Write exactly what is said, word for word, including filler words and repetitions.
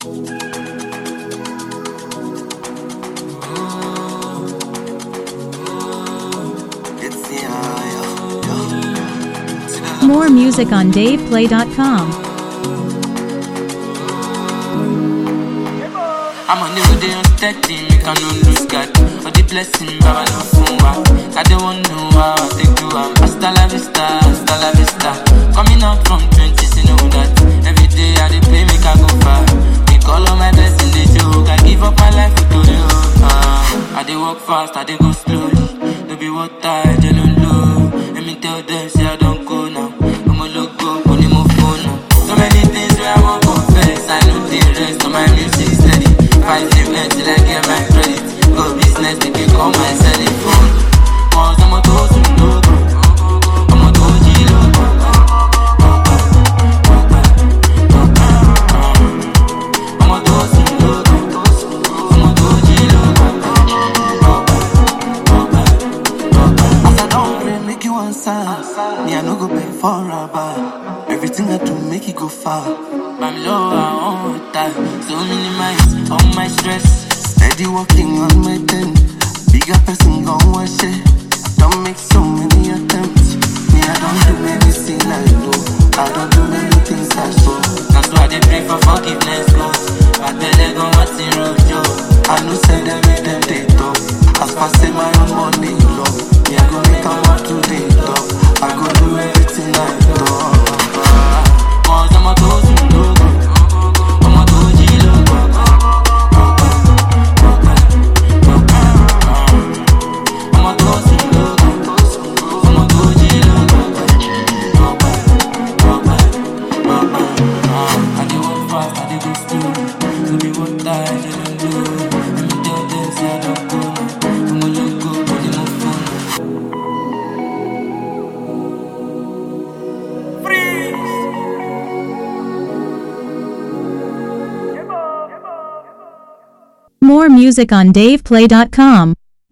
More music on dave play dot com. I'm on the day on steady, make I no lose God. For the blessing, Baba no funwa. I don't want no how I take to am. Hasta la vista, hasta la vista. Coming out from twenties, you know that. Every day I dey pray, make I go far. Make all of my blessings they joke. I give up my life to the hope. Uh, I dey walk fast, I dey go slowly. No be what I dey no low. Let me tell them, say I don't go now. I'm a loco, only my phone now. So many things where I won't confess. I know the rest of my music steady. Five living till I get my credit. Go business, they can call my selling phone. Cause I'm a toast to logo. I'm a doji logo. I'm a toast to logo. I'm a doji logo. As I don't pray, make you answer. Me, I no go pay for rubber. Everything I do, make it go far. I'm low, I want that. So minimize all my stress. Steady walking on my ten. Bigger person gon' wash it. I don't make so many attempts. Me, I don't do anything I do. I don't do many things I show. That's why they pray for forgiveness, God. I tell them go what's in road, yo. I know send them with them they talk. As far as my own money low. Me, I go make them up to the top. I go do everything I do. Cause I'm a dozen logo. I'm a doji logo. I'm a dozen logo. I'm a doji logo. I dey walk fast, I dey go slow. No be what I dey do. Let me tell them say I don't go. I'm a logo, only my phone. More music on dave play dot com.